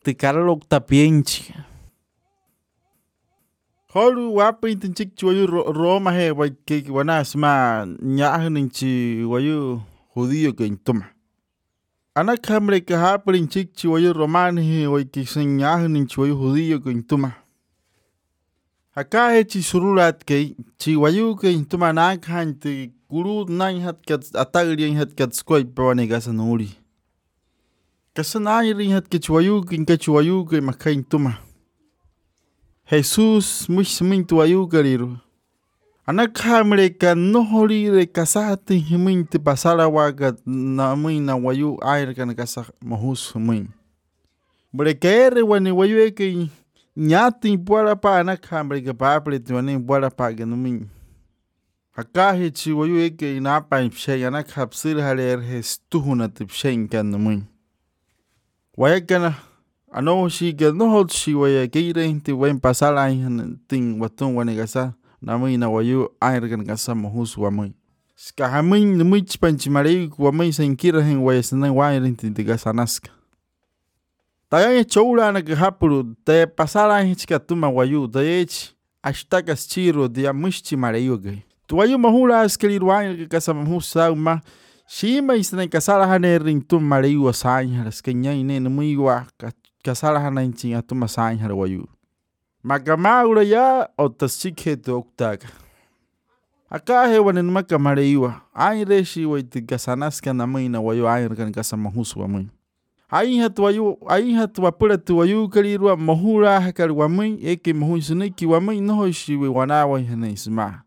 te karalok tapienchi. Holu wapa intinchik chuayu Roma he wai ke wanas ma nyahaninchi wayu judío que intuma. Anak hamre que haprinchik chuayu romano he wai ke nyahaninchi wayu judío que intuma. Acá he chisurulat ke chiwayu que intuma nakhan te guru nine hat kat atagri hat kat skoi pwane gasanuri. Kasanayri hat ke chuayu que makha intuma. Jesús muy tuayu querido. Anakhamre ka nohori de kasati himin te pasara waga na muy na wayu air kan kasa mohus muy. Brekere wani wayu ke nyati puara pa anakhamre ka paple tuani puara pa ganumi. Akahi chi wayu ke inapa impshay anakhapsir haler hestuhuna tipshay kan muy. Wayakana ano si que no hot si waya keire te wen pasar ay ting watun wanegasa na muy na wayu air gan gasa mohus wa muy ska hamin muy panchi mari wa muy senkira hen waya sanan wair te gasa naska taya choula na que hapuru te pasar ay chika tuma wayu de ech hasta chiro de amushi mari ge tu wayu mohula skeli wair que gasa mohus sa ma shima isne kasara hanerin tum mari wa sai has kenya ine muy wa kasala hanan chin atuma sain har wayu makamaura ya o tasike to oktaga aka he wanen makamare iwa ai reshi wait gasanas kana mina wayu ai kan kasama huswa mun ai hat wapura tu wayu kaliru mohura hakal wamun eke mohusune ki wamun no shi wana wa hanan isma